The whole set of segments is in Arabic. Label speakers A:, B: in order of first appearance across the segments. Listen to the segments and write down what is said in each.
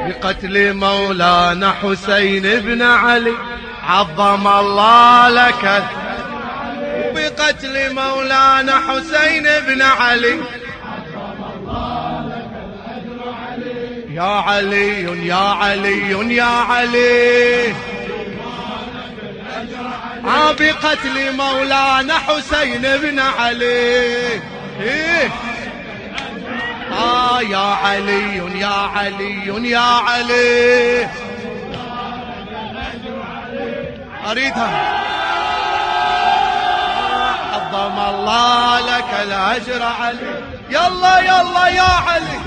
A: بقتل مولانا حسين بن علي عظم الله لك. بقتل مولانا حسين بن علي يا علي يا علي يا علي. بقتل مولانا حسين بن علي يا علي يا علي يا علي. أريدها. عظم الله لك الأجر علي. يلا يلا يا علي.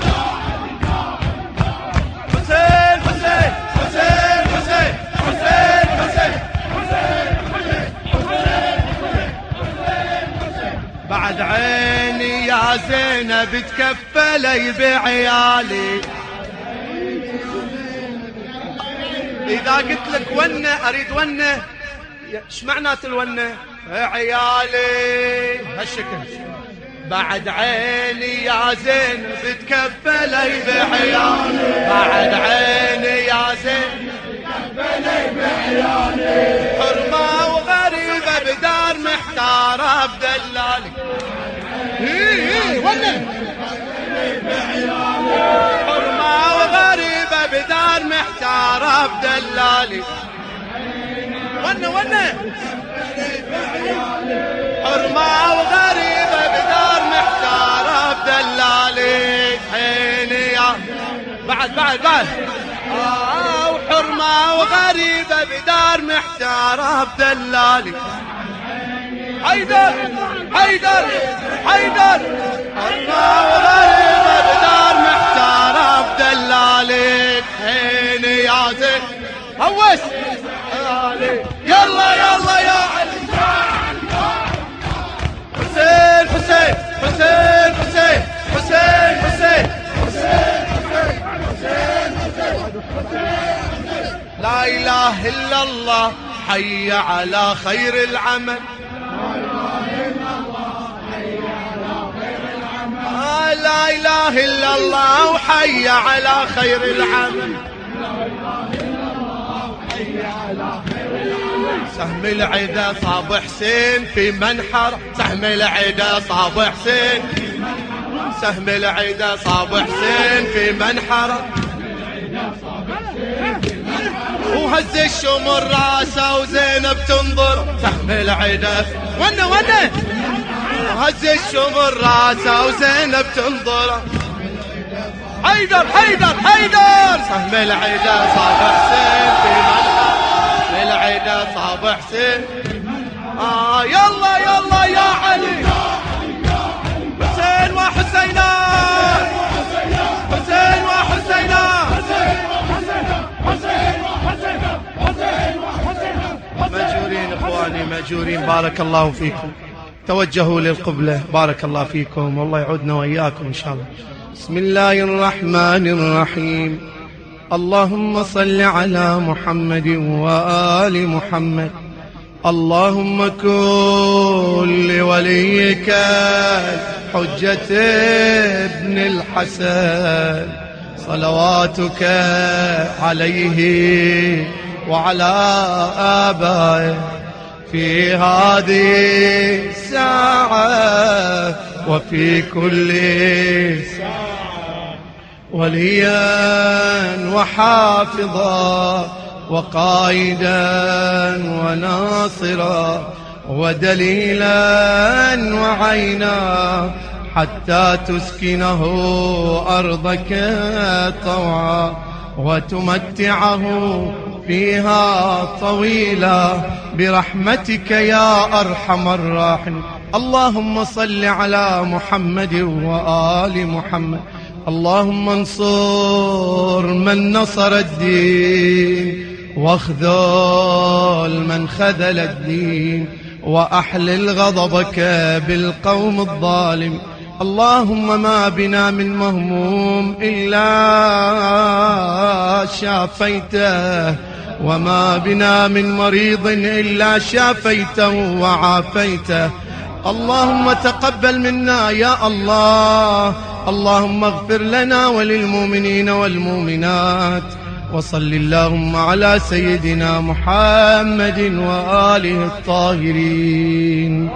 A: حسين حسين حسين حسين حسين حسين بعد عيني يا زينب تكفلي بعيالي. إذا قلت لك ونة أريد ونة، إيش معنات الونة؟ عيالي هالشكل. بعد عيني يا زينب تكفلي بعيالي. بعد عيني يا زينب تكفلي بعيالي. حرمة وغريبة بدار محتارة بدلالي. ونة. حرمة وغريبة بدار محتارة بدلالي. ونة ونة. حرمة وغريبة بدار محتارة بدلالي. حيني يا بعد وحرمة وغريبة بدار محتارة بدلالي. حيدر حيدر حيدر. حرمة وغريبة بدار محتارة بدلالي. حيني يا زين هوس. يلا يلا يا علي. حسين حسين حسين حسين حسين حسين لا إله إلا الله حي على خير العمل. لا إله إلا الله وحي على خير العمل. سهم العدا صاب حسين في منحر. سهم العدا صاب حسين. سهم العدا صاب حسين في منحر. وهز الشمر راسه وزينب تنظر. سهم العدا ونه وهز الشمر راسه وزينب تنظر. حيدر حيدر حيدر. سهم العدا صاب حسين في منحر. العيدة صاب حسين. يلا يلا يا علي. حسين وحسينا حسين وحسينا. مأجورين اخواني مأجورين. بارك الله فيكم. توجهوا للقبلة. بارك الله فيكم والله يعودنا وإياكم إن شاء الله. بسم الله الرحمن الرحيم. اللهم صل على محمد وآل محمد. اللهم كن لوليك حجة ابن الحسن صلواتك عليه وعلى آبائه في هذه الساعة وفي كل ساعة وليا وحافظا وقائدا وناصرا ودليلا وعينا حتى تسكنه أرضك طوعا وتمتعه فيها طويلا برحمتك يا أرحم الراحمين. اللهم صل على محمد وآل محمد. اللهم انصر من نصر الدين واخذل من خذل الدين وأحلل غضبك بالقوم الظالم. اللهم ما بنا من مهموم إلا شافيته وما بنا من مريض إلا شافيته وعافيته. اللهم تقبل منا يا الله. اللهم اغفر لنا وللمؤمنين والمؤمنات. وصل اللهم على سيدنا محمد وآله الطاهرين.